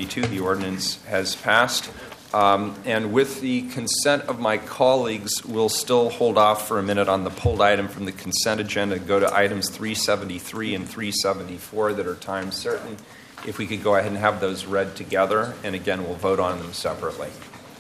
2022. The ordinance has passed. And with the consent of my colleagues, we'll still hold off for a minute on the pulled item from the consent agenda and go to items 373 and 374 that are time certain. If we could go ahead and have those read together, and again, we'll vote on them separately.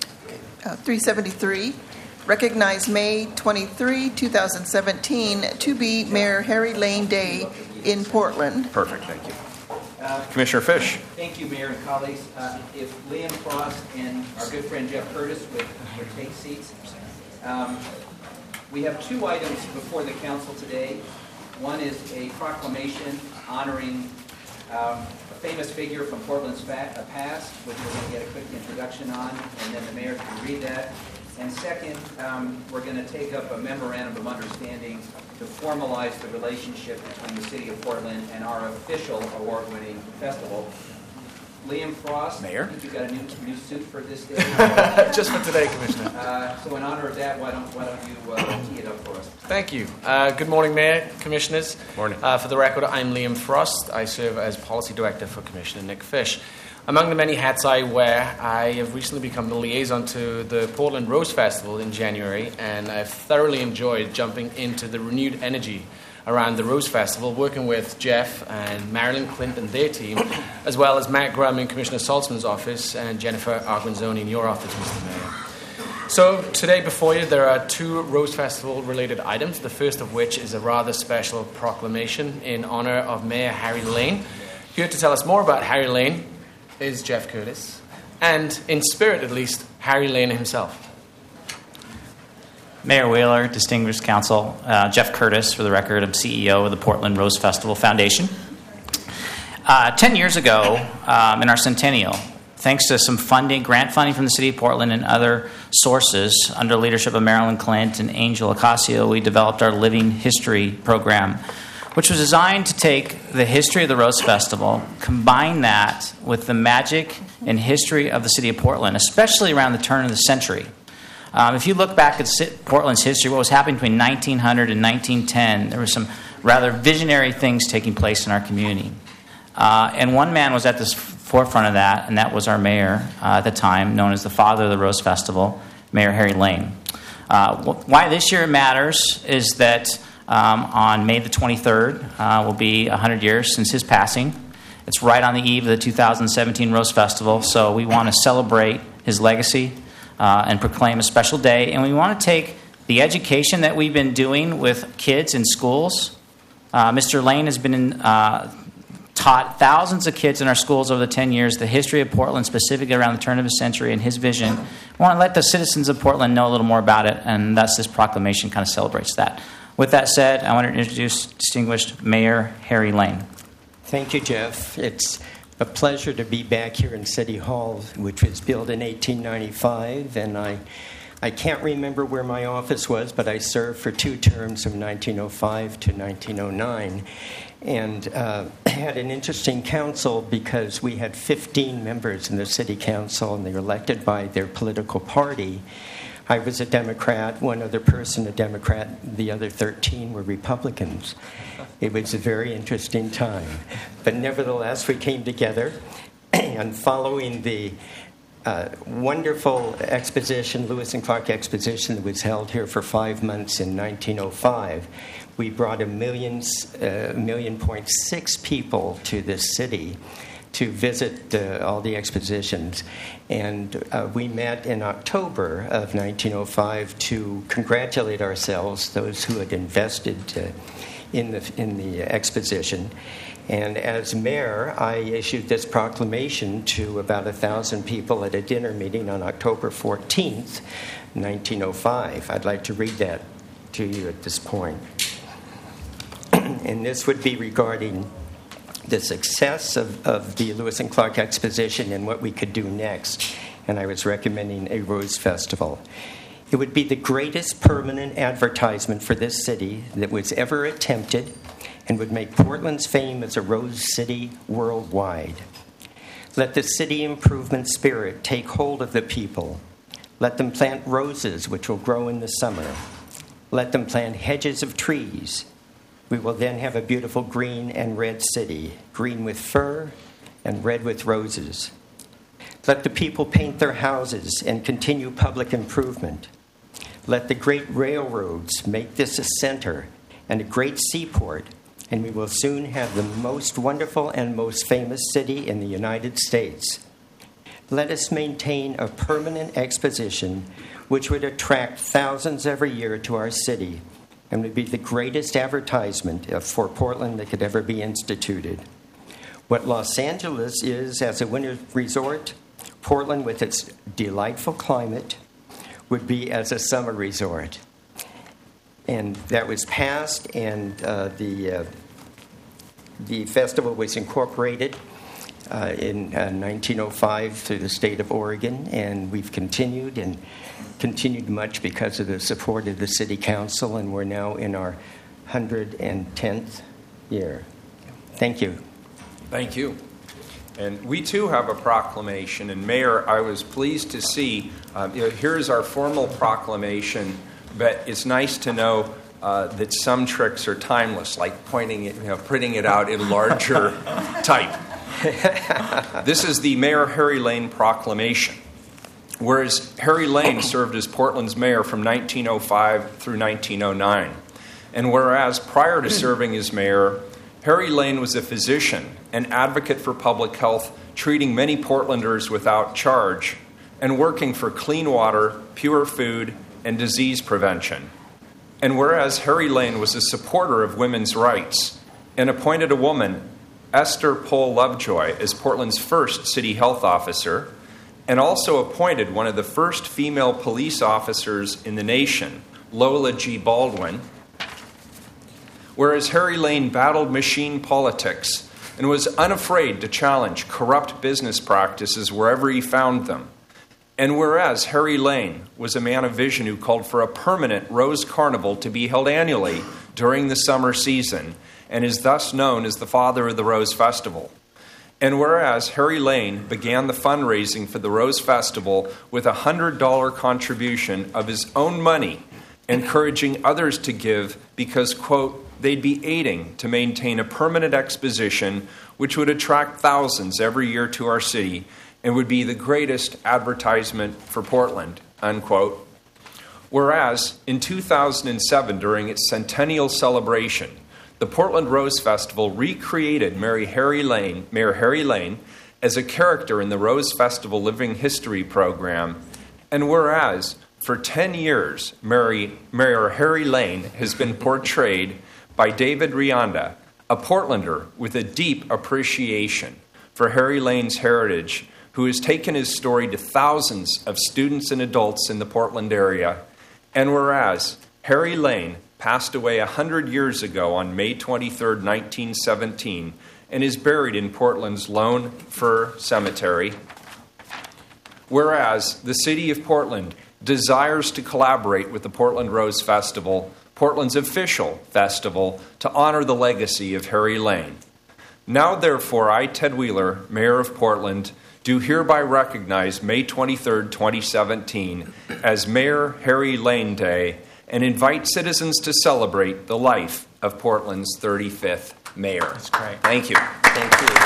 373, recognize May 23, 2017 to be Mayor Harry Lane Day in Portland. Perfect, thank you. Commissioner Fish. Thank you, Mayor and colleagues. If Liam Frost and our good friend Jeff Curtis would take seats. We have two items before the council today. One is a proclamation honoring a famous figure from Portland's past, which we're going to get a quick introduction on, and then the mayor can read that. And second, we're going to take up a memorandum of understanding to formalize the relationship between the City of Portland and our official award-winning festival. Liam Frost, Mayor? I think you've got a new suit for this day. Just for today, Commissioner. So in honor of that, why don't you tee it up for us? Thank you. Good morning, Mayor, Commissioners. Morning. For the record, I'm Liam Frost. I serve as Policy Director for Commissioner Nick Fish. Among the many hats I wear, I have recently become the liaison to the Portland Rose Festival in January, and I've thoroughly enjoyed jumping into the renewed energy around the Rose Festival, working with Jeff and Marilyn Clint and their team, as well as Matt Grumm in Commissioner Saltzman's office and Jennifer Arguinzoni in your office, Mr. Mayor. So today before you, there are two Rose Festival-related items, the first of which is a rather special proclamation in honor of Mayor Harry Lane. Here to tell us more about Harry Lane is Jeff Curtis, and in spirit at least, Harry Lane himself. Mayor Wheeler, distinguished council, Jeff Curtis, for the record, I'm CEO of the Portland Rose Festival Foundation. 10 years ago, in our centennial, thanks to some grant funding from the City of Portland and other sources, under leadership of Marilyn Clint and Angel Ocasio, we developed our Living History program, which was designed to take the history of the Rose Festival, combine that with the magic and history of the City of Portland, especially around the turn of the century. If you look back at Portland's history, what was happening between 1900 and 1910, there were some rather visionary things taking place in our community. And one man was at the forefront of that, and that was our mayor at the time, known as the father of the Rose Festival, Mayor Harry Lane. Why this year matters is that on May the 23rd will be 100 years since his passing. It's right on the eve of the 2017 Rose Festival, so we want to celebrate his legacy and proclaim a special day. And we want to take the education that we've been doing with kids in schools. Mr. Lane has been taught thousands of kids in our schools over the 10 years the history of Portland, specifically around the turn of the century and his vision. We want to let the citizens of Portland know a little more about it, and thus this proclamation kind of celebrates that. With that said, I want to introduce distinguished Mayor Harry Lane. Thank you, Jeff. It's a pleasure to be back here in City Hall, which was built in 1895, and I can't remember where my office was, but I served for 2 terms from 1905 to 1909, and had an interesting council because we had 15 members in the city council, and they were elected by their political party. I was a Democrat, one other person a Democrat, the other 13 were Republicans. It was a very interesting time. But nevertheless, we came together, and following the wonderful exposition, Lewis and Clark exposition that was held here for 5 months in 1905, we brought 1.6 million people to this city to visit all the expositions. And we met in October of 1905 to congratulate ourselves, those who had invested in the exposition. And as mayor, I issued this proclamation to about 1,000 people at a dinner meeting on October 14th, 1905. I'd like to read that to you at this point. And this would be regarding the success of the Lewis and Clark exposition and what we could do next. And I was recommending a Rose Festival. It would be the greatest permanent advertisement for this city that was ever attempted and would make Portland's fame as a Rose City worldwide. Let the city improvement spirit take hold of the people. Let them plant roses, which will grow in the summer. Let them plant hedges of trees. We will then have a beautiful green and red city, green with fir and red with roses. Let the people paint their houses and continue public improvement. Let the great railroads make this a center and a great seaport, and we will soon have the most wonderful and most famous city in the United States. Let us maintain a permanent exposition which would attract thousands every year to our city and would be the greatest advertisement for Portland that could ever be instituted. What Los Angeles is as a winter resort, Portland, with its delightful climate, would be as a summer resort. And that was passed, and the festival was incorporated in 1905 through the state of Oregon, and we've continued much because of the support of the city council, and we're now in our 110th year. Thank you. Thank you. And we too have a proclamation. And Mayor, I was pleased to see, here's our formal proclamation, but it's nice to know that some tricks are timeless, like printing it out in larger type. This is the Mayor Harry Lane proclamation. Whereas Harry Lane served as Portland's mayor from 1905 through 1909. And whereas prior to serving as mayor, Harry Lane was a physician, an advocate for public health, treating many Portlanders without charge, and working for clean water, pure food, and disease prevention. And whereas Harry Lane was a supporter of women's rights and appointed a woman, Esther Pohl Lovejoy, as Portland's first city health officer, and also appointed one of the first female police officers in the nation, Lola G. Baldwin. Whereas Harry Lane battled machine politics and was unafraid to challenge corrupt business practices wherever he found them. And whereas Harry Lane was a man of vision who called for a permanent Rose Carnival to be held annually during the summer season, and is thus known as the father of the Rose Festival. And whereas Harry Lane began the fundraising for the Rose Festival with a $100 contribution of his own money, encouraging others to give because, quote, they'd be aiding to maintain a permanent exposition which would attract thousands every year to our city and would be the greatest advertisement for Portland, unquote. Whereas in 2007, during its centennial celebration, the Portland Rose Festival recreated Mayor Harry Lane as a character in the Rose Festival Living History program. And whereas for 10 years, Mayor Harry Lane has been portrayed by David Rionda, a Portlander with a deep appreciation for Harry Lane's heritage, who has taken his story to thousands of students and adults in the Portland area. And whereas Harry Lane passed away 100 years ago on May 23, 1917, and is buried in Portland's Lone Fir Cemetery. Whereas the city of Portland desires to collaborate with the Portland Rose Festival, Portland's official festival, to honor the legacy of Harry Lane. Now, therefore, I, Ted Wheeler, Mayor of Portland, do hereby recognize May 23, 2017 as Mayor Harry Lane Day and invite citizens to celebrate the life of Portland's 35th mayor. That's great. Thank you. Thank you.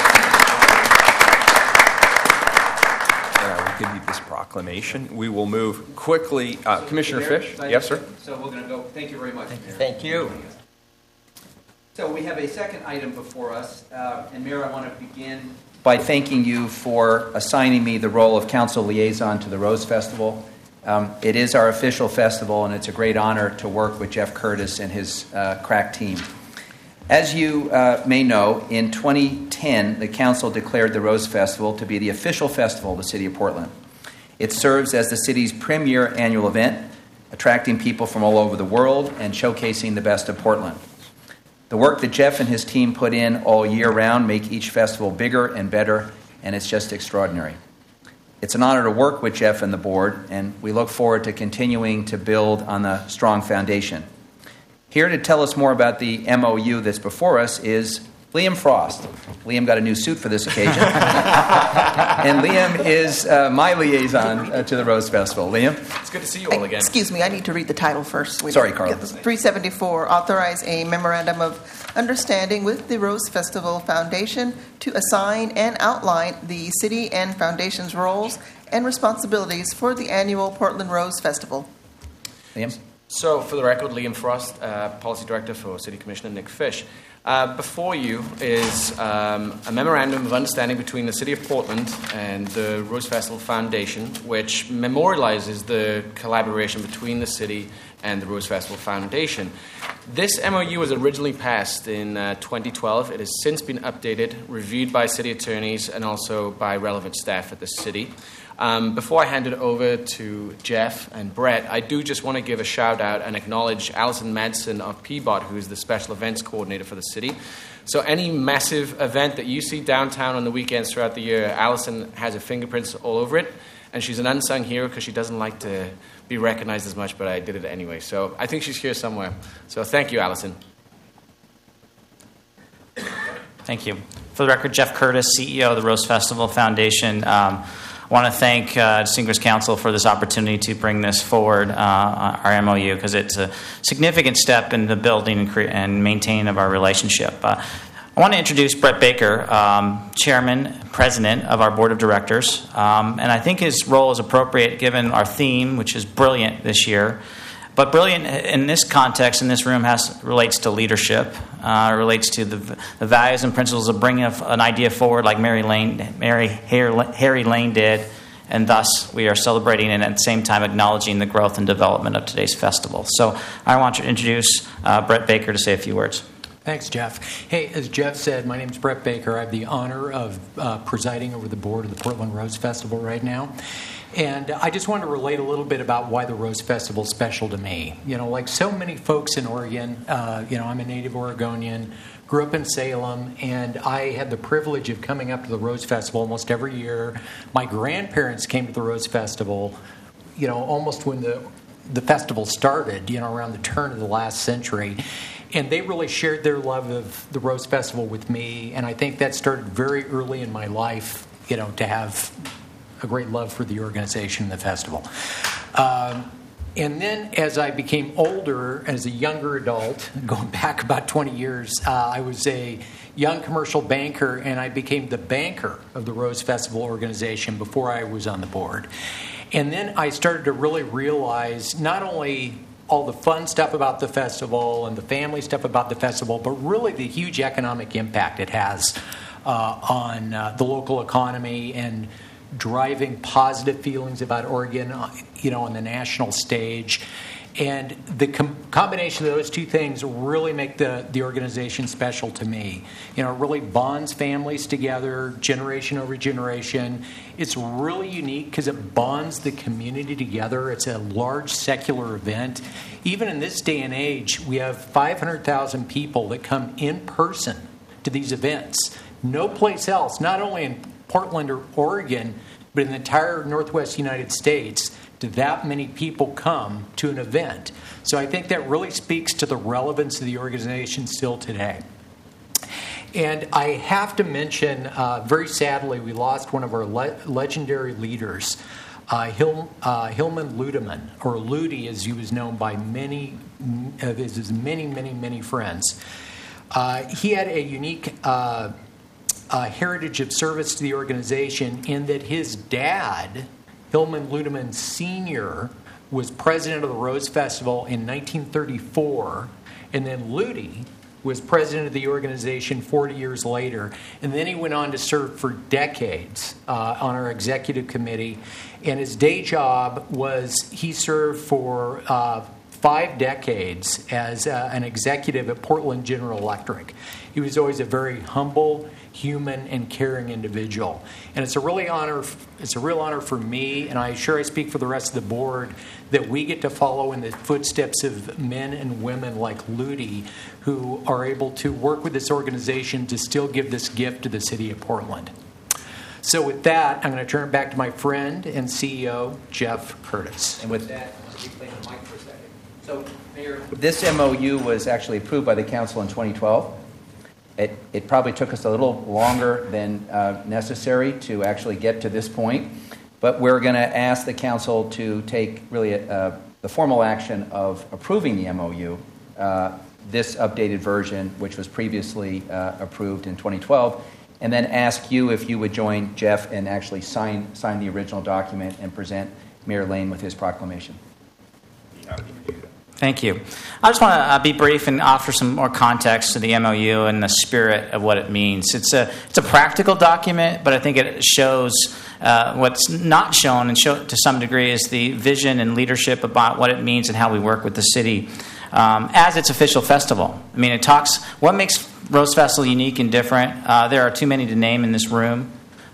We'll give you this proclamation. We will move quickly. Commissioner Fish? Yes, sir. So we're going to go. Thank you very much. Thank you. So we have a second item before us. And Mayor, I want to begin by thanking you for assigning me the role of council liaison to the Rose Festival. It is our official festival, and it's a great honor to work with Jeff Curtis and his crack team. As you may know, in 2010, the council declared the Rose Festival to be the official festival of the city of Portland. It serves as the city's premier annual event, attracting people from all over the world and showcasing the best of Portland. The work that Jeff and his team put in all year round make each festival bigger and better, and it's just extraordinary. It's an honor to work with Jeff and the board, and we look forward to continuing to build on the strong foundation. Here to tell us more about the MOU that's before us is Liam Frost. Liam got a new suit for this occasion. And Liam is my liaison to the Rose Festival. Liam? It's good to see you all again. Excuse me, I need to read the title first. Sorry, Carl. 374, authorize a memorandum of understanding with the Rose Festival Foundation to assign and outline the city and foundation's roles and responsibilities for the annual Portland Rose Festival. Liam? So, for the record, Liam Frost, Policy Director for City Commissioner Nick Fish. Before you is a memorandum of understanding between the City of Portland and the Rose Festival Foundation, which memorializes the collaboration between the city and the Rose Festival Foundation. This MOU was originally passed in 2012. It has since been updated, reviewed by city attorneys, and also by relevant staff at the city. Before I hand it over to Jeff and Brett, I do just want to give a shout out and acknowledge Alison Madsen of PBOT, who is the special events coordinator for the city. So any massive event that you see downtown on the weekends throughout the year, Alison has her fingerprints all over it, and she's an unsung hero because she doesn't like to be recognized as much, but I did it anyway. So I think she's here somewhere. So thank you, Alison. Thank you. For the record, Jeff Curtis, CEO of the Rose Festival Foundation. I want to thank Distinguished Council for this opportunity to bring this forward, our MOU, because it's a significant step in the building and maintaining of our relationship. I want to introduce Brett Baker, Chairman, President of our Board of Directors, and I think his role is appropriate given our theme, which is brilliant this year. But brilliant in this context, in this room, relates to leadership, relates to the values and principles of bringing an idea forward like Harry Lane did, and thus we are celebrating and at the same time acknowledging the growth and development of today's festival. So I want to introduce Brett Baker to say a few words. Thanks, Jeff. Hey, as Jeff said, my name is Brett Baker. I have the honor of presiding over the board of the Portland Rose Festival right now. And I just wanted to relate a little bit about why the Rose Festival is special to me. You know, like so many folks in Oregon, I'm a native Oregonian, grew up in Salem, and I had the privilege of coming up to the Rose Festival almost every year. My grandparents came to the Rose Festival, almost when the festival started, around the turn of the last century. And they really shared their love of the Rose Festival with me, and I think that started very early in my life, to have a great love for the organization and the festival. And then as I became older, as a younger adult, going back about 20 years, I was a young commercial banker, and I became the banker of the Rose Festival organization before I was on the board. And then I started to really realize not only all the fun stuff about the festival and the family stuff about the festival, but really the huge economic impact it has on the local economy and driving positive feelings about Oregon, on the national stage. And the combination of those two things really make the organization special to me. It really bonds families together, generation over generation. It's really unique because it bonds the community together. It's a large secular event. Even in this day and age, we have 500,000 people that come in person to these events. No place else, not only in Portland or Oregon, but in the entire Northwest United States, do that many people come to an event. So I think that really speaks to the relevance of the organization still today. And I have to mention, very sadly, we lost one of our legendary leaders, Hillman Ludeman, or Ludi, as he was known by many of his many friends. He had a unique heritage of service to the organization in that his dad, Hillman Ludeman Sr., was president of the Rose Festival in 1934, and then Ludi was president of the organization 40 years later, and then he went on to serve for decades on our executive committee, and his day job was he served for 5 decades as an executive at Portland General Electric. He was always a very humble, human, and caring individual. And it's a real honor for me, and I'm sure I speak for the rest of the board, that we get to follow in the footsteps of men and women like Ludi, who are able to work with this organization to still give this gift to the city of Portland. So with that, I'm going to turn it back to my friend and CEO, Jeff Curtis. And with that, I'll reclaim the mic for a second. So, Mayor, this MOU was actually approved by the council in 2012. It probably took us a little longer than necessary to actually get to this point, but we're going to ask the council to take really the formal action of approving the MOU, this updated version, which was previously approved in 2012, and then ask you if you would join Jeff and actually sign the original document and present Mayor Lane with his proclamation. Be happy to do that. Thank you. I just want to be brief and offer some more context to the MOU and the spirit of what it means. It's a practical document, but I think it shows what's not shown, and to some degree, is the vision and leadership about what it means and how we work with the city as its official festival. I mean, it talks what makes Rose Festival unique and different. There are too many to name in this room,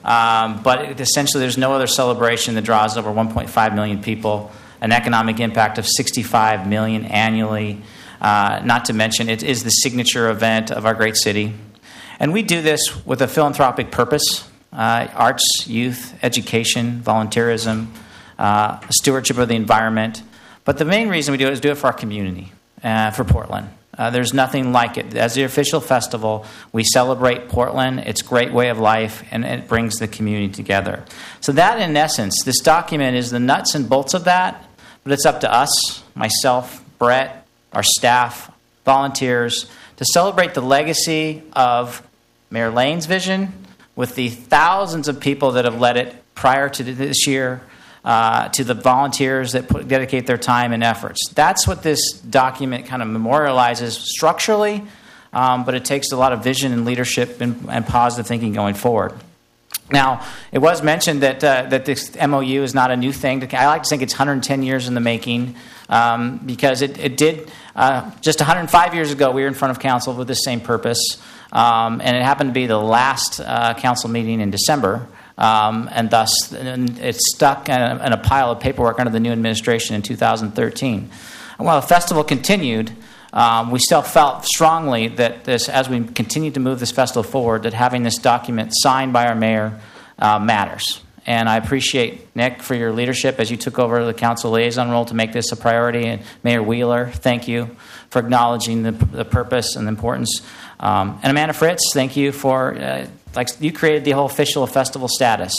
but essentially, there's no other celebration that draws over 1.5 million people. An economic impact of $65 million annually. Not to mention, it is the signature event of our great city. And we do this with a philanthropic purpose, arts, youth, education, volunteerism, stewardship of the environment. But the main reason we do it is do it for our community, for Portland. There's nothing like it. As the official festival, we celebrate Portland, its great way of life, and it brings the community together. So that, in essence, this document is the nuts and bolts of that. But it's up to us, myself, Brett, our staff, volunteers, to celebrate the legacy of Mayor Lane's vision with the thousands of people that have led it prior to this year, to the volunteers that dedicate their time and efforts. That's what this document kind of memorializes structurally, but it takes a lot of vision and leadership and positive thinking going forward. Now, it was mentioned that this MOU is not a new thing. I like to think it's 110 years in the making because it did, just 105 years ago, we were in front of council with the same purpose, and it happened to be the last council meeting in December, and thus it's stuck in a pile of paperwork under the new administration in 2013. And while the festival continued, we still felt strongly that as we continue to move this festival forward, that having this document signed by our mayor matters. And I appreciate, Nick, for your leadership as you took over the council liaison role to make this a priority. And Mayor Wheeler, thank you for acknowledging the purpose and the importance. And Amanda Fritz, thank you for, you created the whole official festival status.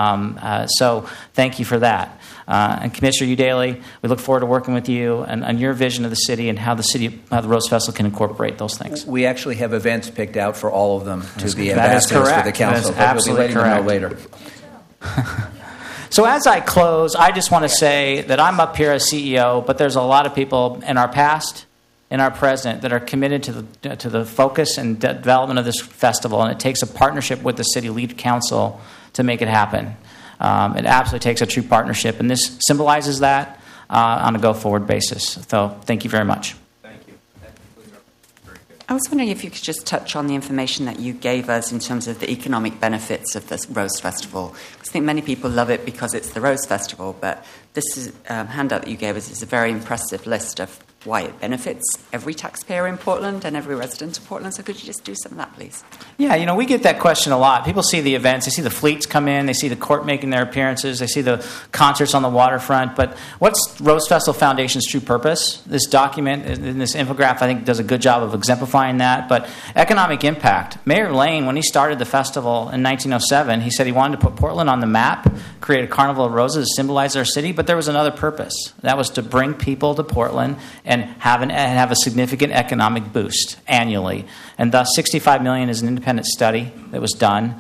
So thank you for that. And Commissioner Udaly, we look forward to working with you and your vision of the city and how the Rose Festival can incorporate those things. We actually have events picked out for all of them to be that ambassadors for the council. That is absolutely we'll be letting correct. you know later. So as I close, I just want to say that I'm up here as CEO, but there's a lot of people in our past, in our present, that are committed to the focus and development of this festival, and it takes a partnership with the city lead council to make it happen. It absolutely takes a true partnership, and this symbolizes that on a go-forward basis. So thank you very much. Thank you. That concludes our very good. I was wondering if you could just touch on the information that you gave us in terms of the economic benefits of this Rose Festival. Because I think many people love it because it's the Rose Festival, but this handout that you gave us is a very impressive list of why it benefits every taxpayer in Portland and every resident of Portland. So could you just do some of that, please? Yeah, we get that question a lot. People see the events. They see the fleets come in. They see the court making their appearances. They see the concerts on the waterfront. But what's Rose Festival Foundation's true purpose? This document, in this infographic, I think does a good job of exemplifying that. But economic impact. Mayor Lane, when he started the festival in 1907, he said he wanted to put Portland on the map, create a carnival of roses to symbolize our city. But there was another purpose. That was to bring people to Portland and have a significant economic boost annually. And thus, $65 million is an independent study that was done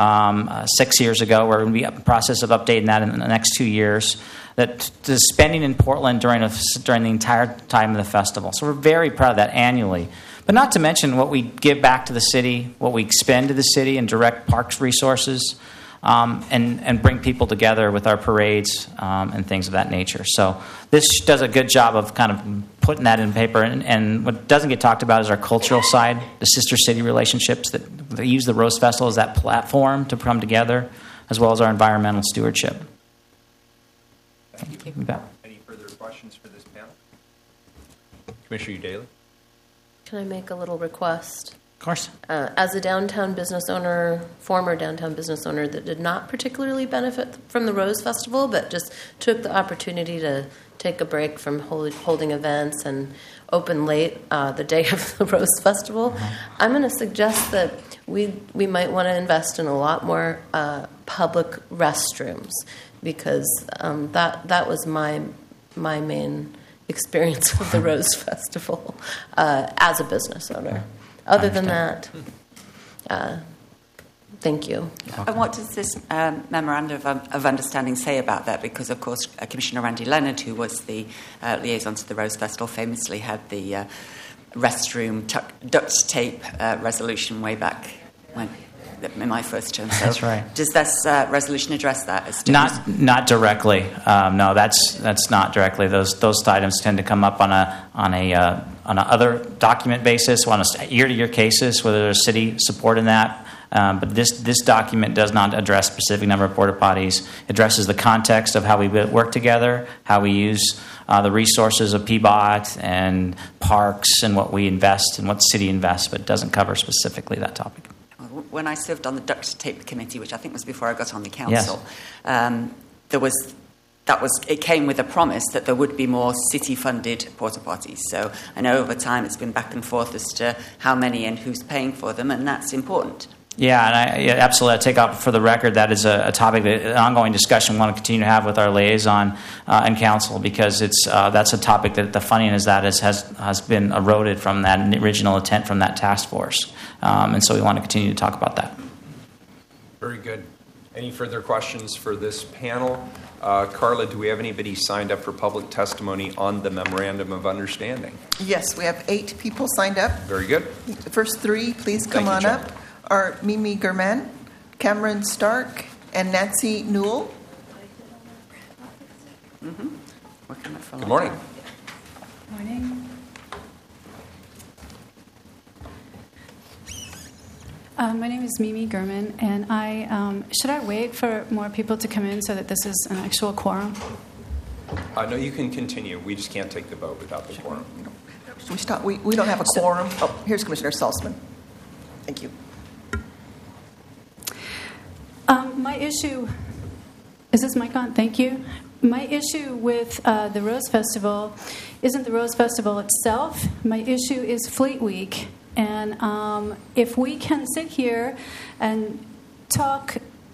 6 years ago. We're going to be in the process of updating that in the next 2 years. That the spending in Portland during the entire time of the festival. So we're very proud of that annually. But not to mention what we give back to the city, what we expend to the city in direct parks resources, and bring people together with our parades and things of that nature. So this does a good job of kind of putting that in paper. And what doesn't get talked about is our cultural side, the sister city relationships that use the Rose Festival as that platform to come together, as well as our environmental stewardship. Thank you. You bet. Any further questions for this panel? Commissioner Udaly? Can I make a little request? Of course. As a downtown business owner, former downtown business owner that did not particularly benefit from the Rose Festival, but just took the opportunity to take a break from holding events and open late the day of the Rose Festival, I'm going to suggest that we might want to invest in a lot more public restrooms, because that was my main experience of the Rose Festival as a business owner. Other than that, thank you. And what does this memorandum of understanding say about that? Because, of course, Commissioner Randy Leonard, who was the liaison to the Rose Festival, famously had the restroom duct tape resolution way back when, in my first term. So that's right. Does this resolution address that? As to Not directly. No, that's not directly. Those items tend to come up on a other document basis, on a year-to-year basis, whether there's city support in that. But this document does not address specific number of porta potties. It addresses the context of how we work together, how we use the resources of PBOT and parks, and what we invest and what the city invests, but it doesn't cover specifically that topic. When I served on the duct tape committee, which I think was before I got on the council, it came with a promise that there would be more city-funded porta potties. So I know over time it's been back and forth as to how many and who's paying for them, and that's important. Yeah, and absolutely. I take out for the record that is a topic, an ongoing discussion we want to continue to have with our liaison and council, because that's a topic that the funding has been eroded from that original intent from that task force, and so we want to continue to talk about that. Very good. Any further questions for this panel? Carla, do we have anybody signed up for public testimony on the Memorandum of Understanding? Yes, we have 8 people signed up. Very good. The first 3, please come Thank you, on up, are Mimi German, Cameron Stark, and Nancy Newell. Good morning. Morning. My name is Mimi German, and should I wait for more people to come in so that this is an actual quorum? No, you can continue. We just can't take the vote without the quorum. We don't have a quorum. Oh, here's Commissioner Salzman. Thank you. My issue, is this mic on? Thank you. My issue with the Rose Festival isn't the Rose Festival itself. My issue is Fleet Week. And if we can sit here and talk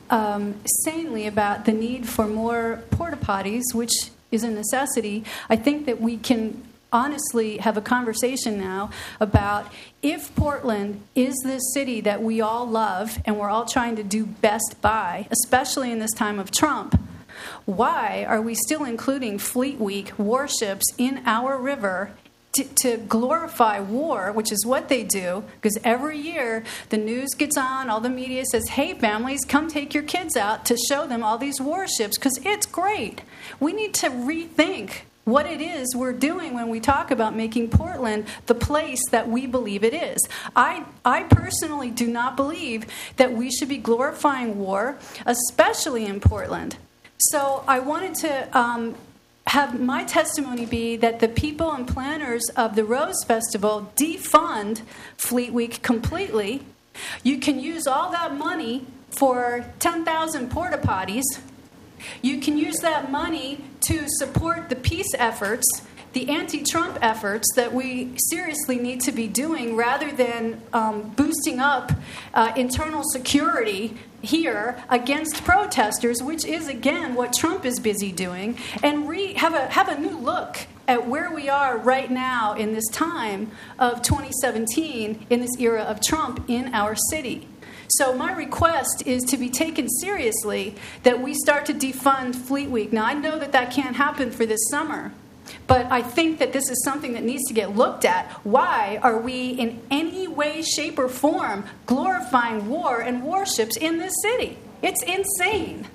sanely about the need for more porta potties, which is a necessity, I think that we can honestly have a conversation now about if Portland is this city that we all love and we're all trying to do best by, especially in this time of Trump, why are we still including Fleet Week warships in our river to glorify war, which is what they do, because every year the news gets on, all the media says, hey, families, come take your kids out to show them all these warships, because it's great. We need to rethink what it is we're doing when we talk about making Portland the place that we believe it is. I personally do not believe that we should be glorifying war, especially in Portland. So I wanted to have my testimony be that the people and planners of the Rose Festival defund Fleet Week completely. You can use all that money for 10,000 porta potties. You can use that money to support the peace efforts, the anti-Trump efforts that we seriously need to be doing, rather than boosting up internal security here against protesters, which is, again, what Trump is busy doing, and have a new look at where we are right now in this time of 2017, in this era of Trump in our city. So my request is to be taken seriously that we start to defund Fleet Week. Now, I know that can't happen for this summer, but I think that this is something that needs to get looked at. Why are we in any way, shape, or form glorifying war and warships in this city? It's insane.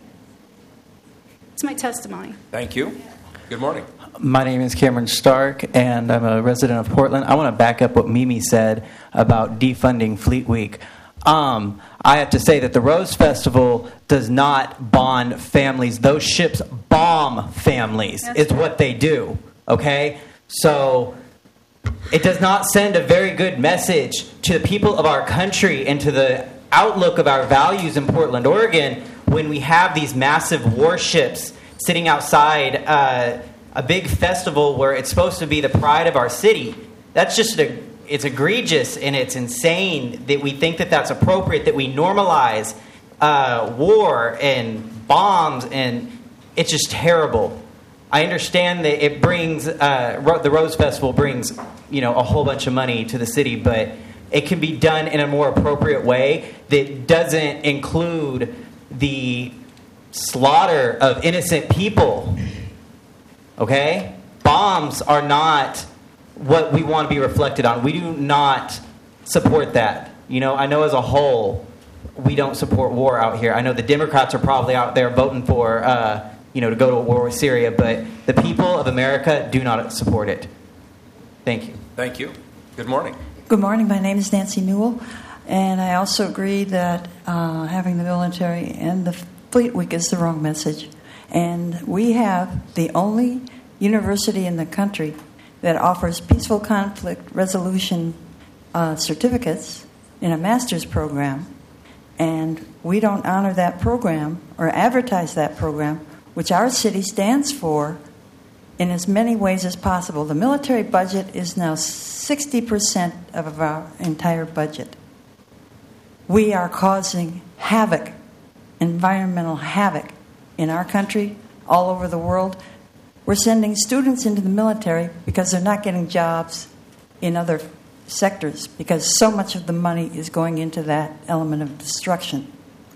It's my testimony. Thank you. Good morning. My name is Cameron Stark, and I'm a resident of Portland. I want to back up what Mimi said about defunding Fleet Week. I have to say that the Rose Festival does not bond families. Those ships bomb families. Is what they do, okay? So It does not send a very good message to the people of our country and to the outlook of our values in Portland, Oregon, when we have these massive warships sitting outside a big festival where it's supposed to be the pride of our city. That's just it's egregious and it's insane that we think that that's appropriate, that we normalize war and bombs, and it's just terrible. I understand that it brings the Rose Festival brings a whole bunch of money to the city, but it can be done in a more appropriate way that doesn't include the slaughter of innocent people. Okay? Bombs are not what we want to be reflected on. We do not support that. I know as a whole, we don't support war out here. I know the Democrats are probably out there voting for, to go to a war with Syria, but the people of America do not support it. Thank you. Thank you. Good morning. Good morning. My name is Nancy Newell, and I also agree that having the military and the Fleet Week is the wrong message. And we have the only university in the country that offers peaceful conflict resolution certificates in a master's program, and we don't honor that program or advertise that program, which our city stands for in as many ways as possible. The military budget is now 60% of our entire budget. We are causing havoc, environmental havoc, in our country, all over the world. We're sending students into the military because they're not getting jobs in other sectors, because so much of the money is going into that element of destruction.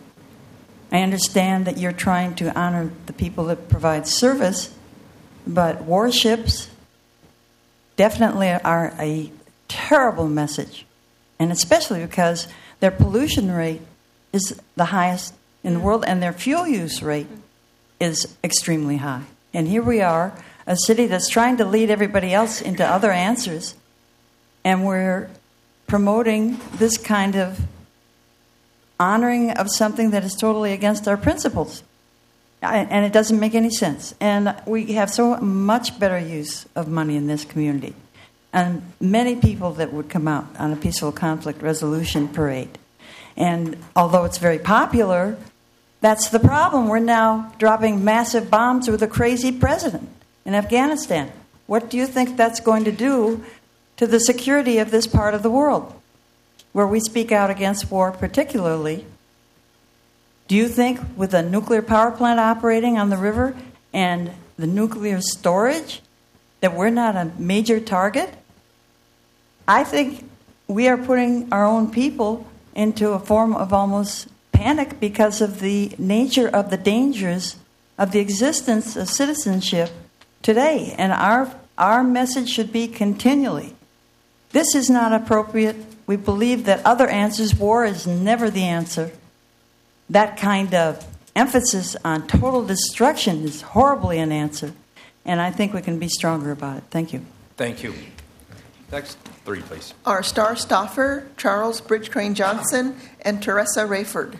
I understand that you're trying to honor the people that provide service, but warships definitely are a terrible message, and especially because their pollution rate is the highest in the world, and their fuel use rate is extremely high. And here we are, a city that's trying to lead everybody else into other answers, and we're promoting this kind of honoring of something that is totally against our principles. And it doesn't make any sense. And we have so much better use of money in this community. And many people that would come out on a peaceful conflict resolution parade. And although it's very popular, that's the problem. We're now dropping massive bombs with a crazy president in Afghanistan. What do you think that's going to do to the security of this part of the world, where we speak out against war particularly? Do you think with a nuclear power plant operating on the river and the nuclear storage that we're not a major target? I think we are putting our own people into a form of almost panic because of the nature of the dangers of the existence of citizenship today. And our message should be continually, this is not appropriate. We believe that other answers, war is never the answer. That kind of emphasis on total destruction is horribly an answer. And I think we can be stronger about it. Thank you. Thank you. Next three, please. Are Star Stoffer, Charles Bridge Crane Johnson, and Teresa Rayford.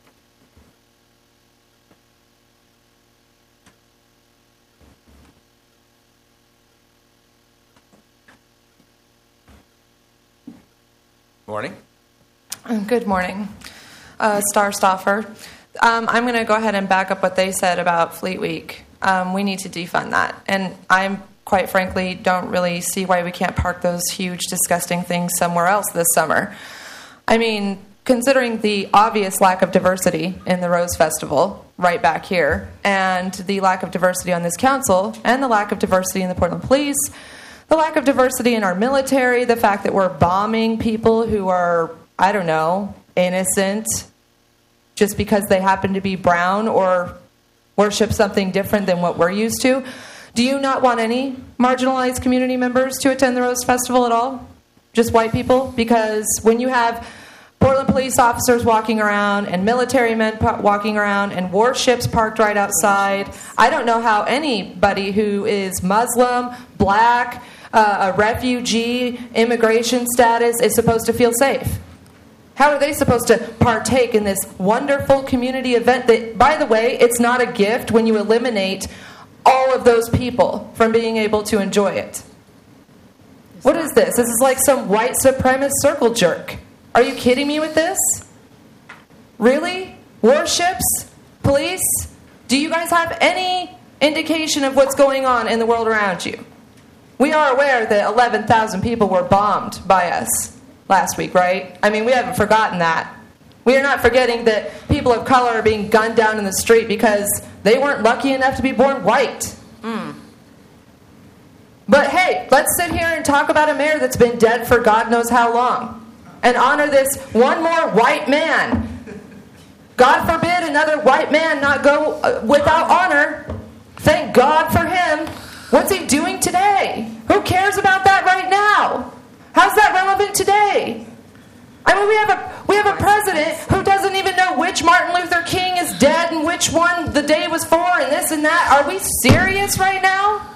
Morning. Good morning. Star Stoffer. I'm going to go ahead and back up what they said about Fleet Week. We need to defund that. And I'm quite frankly don't really see why we can't park those huge, disgusting things somewhere else this summer. I mean, considering the obvious lack of diversity in the Rose Festival right back here, and the lack of diversity on this council, and the lack of diversity in the Portland Police, the lack of diversity in our military, the fact that we're bombing people who are, I don't know, innocent just because they happen to be brown or worship something different than what we're used to. Do you not want any marginalized community members to attend the Rose Festival at all? Just white people? Because when you have Portland police officers walking around and military men walking around and warships parked right outside, I don't know how anybody who is Muslim, black, a refugee, immigration status is supposed to feel safe. How are they supposed to partake in this wonderful community event that, by the way, it's not a gift when you eliminate all of those people from being able to enjoy it? What is this? This is like some white supremacist circle jerk. Are you kidding me with this? Really? Warships? Police? Do you guys have any indication of what's going on in the world around you? We are aware that 11,000 people were bombed by us last week, right? I mean, we haven't forgotten that. We are not forgetting that people of color are being gunned down in the street because they weren't lucky enough to be born white. But hey, let's sit here and talk about a mayor that's been dead for God knows how long and honor this one more white man. God forbid another white man not go without honor. Thank God for him. What's he doing today? Who cares about that right now? How's that relevant today? I mean, we have a president who doesn't even know which Martin Luther King is dead and which one the day was for and this and that. Are we serious right now?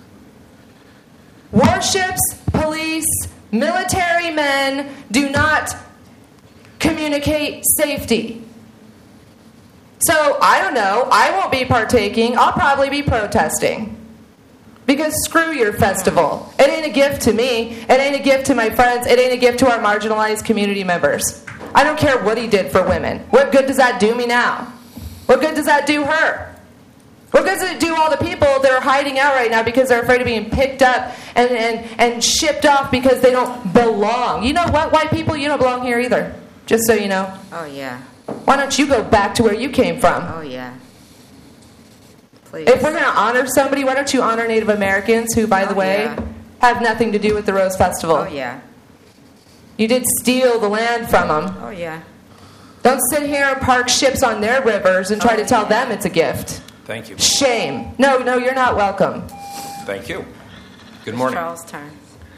Warships, police, military men do not communicate safety. So, I don't know. I won't be partaking. I'll probably be protesting. Because screw your festival. It ain't a gift to me. It ain't a gift to my friends. It ain't a gift to our marginalized community members. I don't care what he did for women. What good does that do me now? What good does that do her? What good does it do all the people that are hiding out right now because they're afraid of being picked up and shipped off because they don't belong? You know what, white people? You don't belong here either. Just so you know. Oh, yeah. Why don't you go back to where you came from? Oh, yeah. Please. If we're going to honor somebody, why don't you honor Native Americans who, by the way, have nothing to do with the Rose Festival? Oh, yeah. You did steal the land from them. Oh, yeah. Don't sit here and park ships on their rivers and try to tell them it's a gift. Thank you. Shame. No, you're not welcome. Thank you. Good morning. Charles' turn.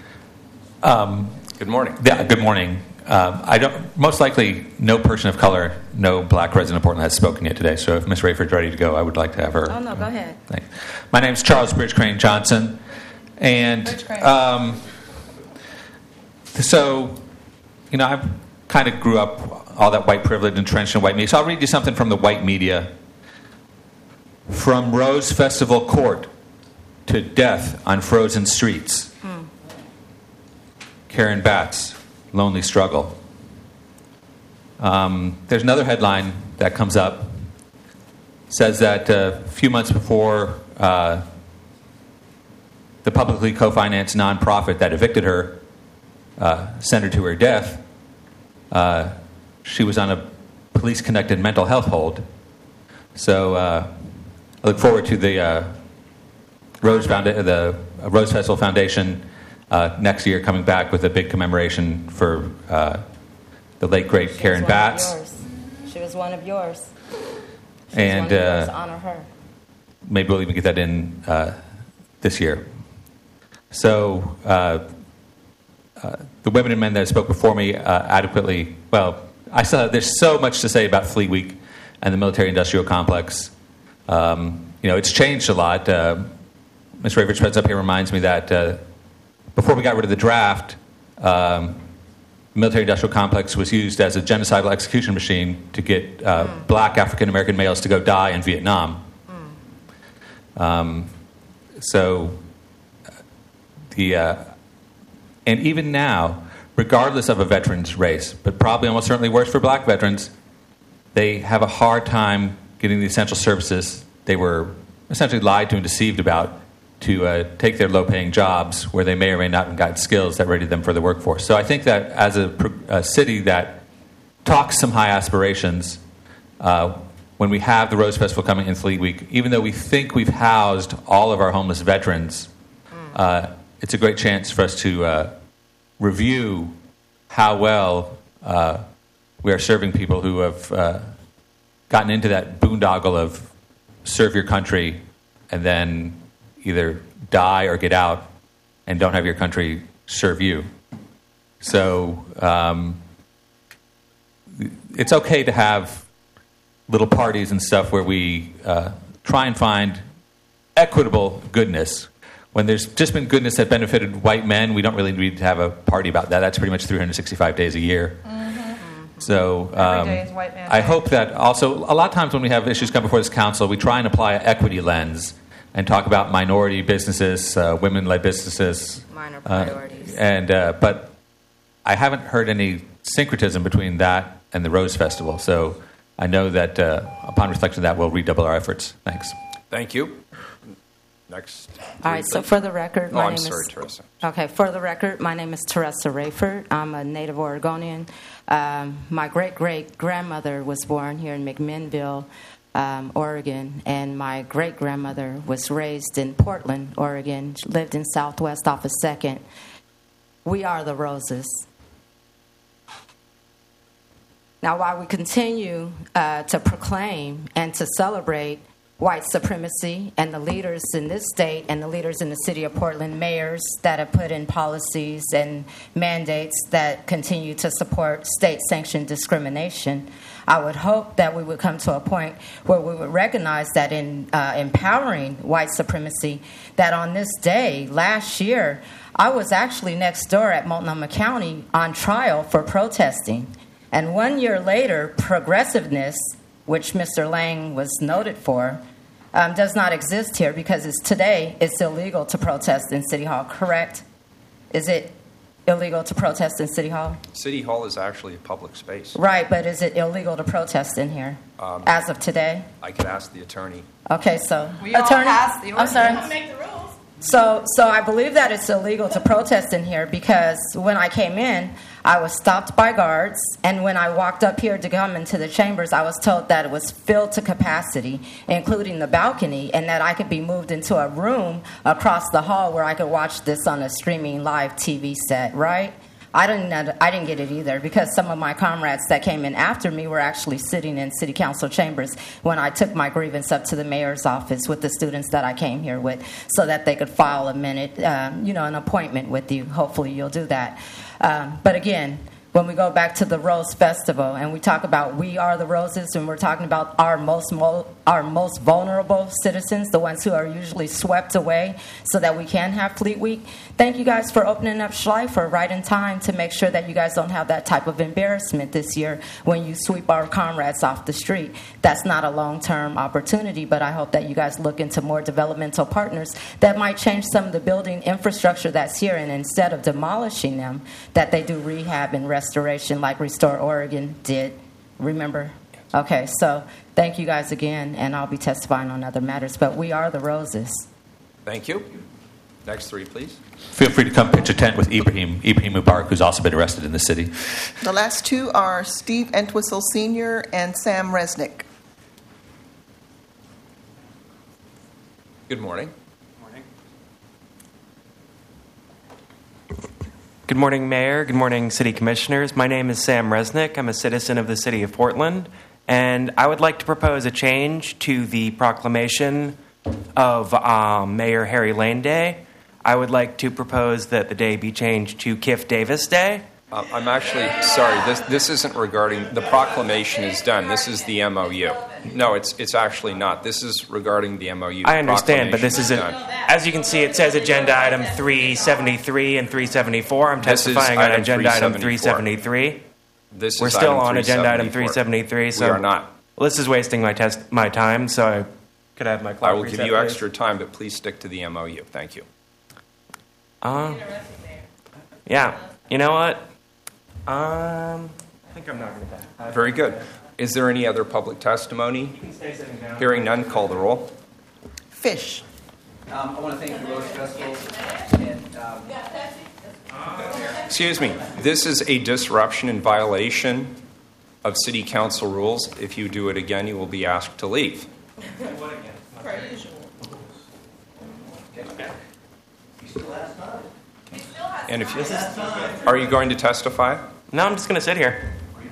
Good morning. Yeah, good morning. I don't. Most likely, no person of color, no black resident of Portland has spoken yet today. So, if Ms. Rayford's ready to go, I would like to have her. Oh no, go ahead. Thanks. My name is Charles Bridgecrane Johnson, and so, you know, I kind of grew up all that white privilege entrenched in white media. So, I'll read you something from the white media. From Rose Festival Court to death on frozen streets. Karen Batts. Lonely struggle. There's another headline that comes up. Says that a few months before the publicly co-financed nonprofit that evicted her sent her to her death, she was on a police-connected mental health hold. So I look forward to the Rose Festival Foundation next year coming back with a big commemoration for the late, great Karen Batts. She was one of yours. And to honor her. Maybe we'll even get that in this year. So the women and men that spoke before me adequately, well, there's so much to say about Fleet Week and the military-industrial complex. It's changed a lot. Ms. Rayford's presence up here reminds me that before we got rid of the draft, the military-industrial complex was used as a genocidal execution machine to get black African-American males to go die in Vietnam. And even now, regardless of a veteran's race, but probably almost certainly worse for black veterans, they have a hard time getting the essential services they were essentially lied to and deceived about to take their low-paying jobs where they may or may not have got skills that readied them for the workforce. So I think that as a city that talks some high aspirations, when we have the Rose Festival coming in Fleet Week, even though we think we've housed all of our homeless veterans, it's a great chance for us to review how well we are serving people who have gotten into that boondoggle of serve your country and then either die or get out and don't have your country serve you. So it's okay to have little parties and stuff where we try and find equitable goodness. When there's just been goodness that benefited white men, we don't really need to have a party about that. That's pretty much 365 days a year. So Every day is white man I hope that also, a lot of times when we have issues come before this council, we try and apply an equity lens and talk about minority businesses, women-led businesses, minor priorities. But I haven't heard any syncretism between that and the Rose Festival. So I know that upon reflection, that we'll redouble our efforts. Thanks. Thank you. Next. All right, so for the record, my name is... Teresa. Okay, for the record, my name is Teresa Rayford. I'm a native Oregonian. My great-great-grandmother was born here in McMinnville, Oregon, and my great-grandmother was raised in Portland, Oregon. She lived in Southwest off of 2nd. We are the Roses. Now, while we continue to proclaim and to celebrate white supremacy and the leaders in this state and the leaders in the city of Portland, mayors that have put in policies and mandates that continue to support state-sanctioned discrimination, I would hope that we would come to a point where we would recognize that in empowering white supremacy, that on this day, last year, I was actually next door at Multnomah County on trial for protesting. And 1 year later, progressiveness, which Mr. Lang was noted for, does not exist here because today it's illegal to protest in City Hall, correct? Is it illegal to protest in City Hall? City Hall is actually a public space. Right, but is it illegal to protest in here as of today? I could ask the attorney. Okay, so We all attorney, passed the I'm sorry. ordinance. Make the rules. So I believe that it's illegal to protest in here because when I came in, I was stopped by guards, and when I walked up here to come into the chambers, I was told that it was filled to capacity, including the balcony, and that I could be moved into a room across the hall where I could watch this on a streaming live TV set, right? I didn't get it either because some of my comrades that came in after me were actually sitting in city council chambers when I took my grievance up to the mayor's office with the students that I came here with so that they could file an appointment with you. Hopefully you'll do that. But again, when we go back to the Rose Festival and we talk about we are the Roses and we're talking about our most vulnerable citizens, the ones who are usually swept away so that we can have Fleet Week, thank you guys for opening up Schleifer right in time to make sure that you guys don't have that type of embarrassment this year when you sweep our comrades off the street. That's not a long-term opportunity, but I hope that you guys look into more developmental partners that might change some of the building infrastructure that's here, and instead of demolishing them, that they do rehab and restoration like Restore Oregon did. Remember? Okay, so thank you guys again, and I'll be testifying on other matters, but we are the Roses. Thank you. Next three, please. Feel free to come pitch a tent with Ibrahim Mubarak, who's also been arrested in the city. The last two are Steve Entwistle Sr. and Sam Resnick. Good morning. Good morning, Mayor. Good morning, City Commissioners. My name is Sam Resnick. I'm a citizen of the City of Portland, and I would like to propose a change to the proclamation of Mayor Harry Lane Day. I would like to propose that the day be changed to Kif Davis Day. I'm actually sorry. This isn't regarding the proclamation is done. This is the MOU. No, it's actually not. This is regarding the MOU. I understand, but this isn't. As you can see, it says agenda item 373 and 374. I'm testifying on agenda item 373. We're still on agenda item 373. So we are not. Well, this is wasting my time. So could I have my clock I will reset, give you please? extra time, but please stick to the MOU. Thank you. Yeah. You know what? I think I'm not going to back. Very good. Is there any other public testimony? Hearing none, call the roll. Fish. I want to thank the Rose Festival. Excuse me. This is a disruption in violation of City Council rules. If you do it again, you will be asked to leave. And if you, are you going to testify? No, I'm just going to sit here.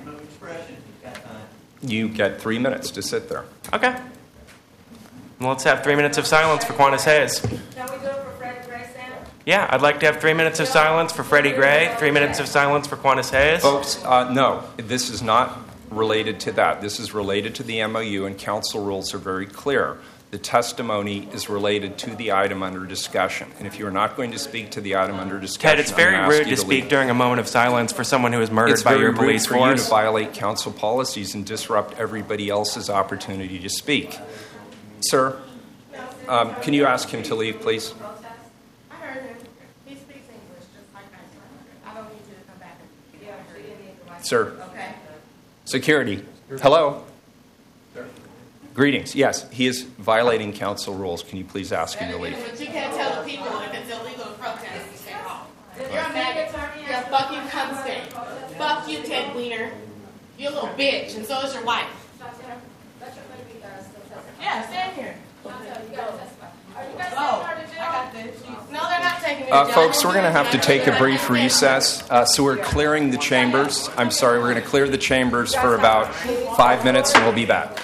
You get 3 minutes to sit there. Okay. Well, let's have 3 minutes of silence for Qantas Hayes. Can we go for Freddie Gray, Sam? Yeah, I'd like to have 3 minutes of silence for Freddie Gray, 3 minutes of silence for Qantas Hayes. Folks, no, this is not related to that. This is related to the MOU, and council rules are very clear. The testimony is related to the item under discussion. And if you are not going to speak to the item under discussion, Ted, it's very rude to speak during a moment of silence for someone who was murdered by your police force. It's very rude for you to violate council policies and disrupt everybody else's opportunity to speak. Sir, can you ask him to leave, please? I heard him. He speaks Sir. Security. Hello. Greetings. Yes, he is violating council rules. Can you please ask him to leave? But you can't tell the people if it's illegal to protest and stay home. You're a maggot. Yeah, fuck you, cunt stain. Fuck you, Ted Wiener. You're a little bitch, and so is your wife. Yeah, stand here. No, they're not taking me to jail. Folks, we're going to have to take a brief recess. So we're clearing the chambers. I'm sorry, we're going to clear the chambers for about 5 minutes, and we'll be back.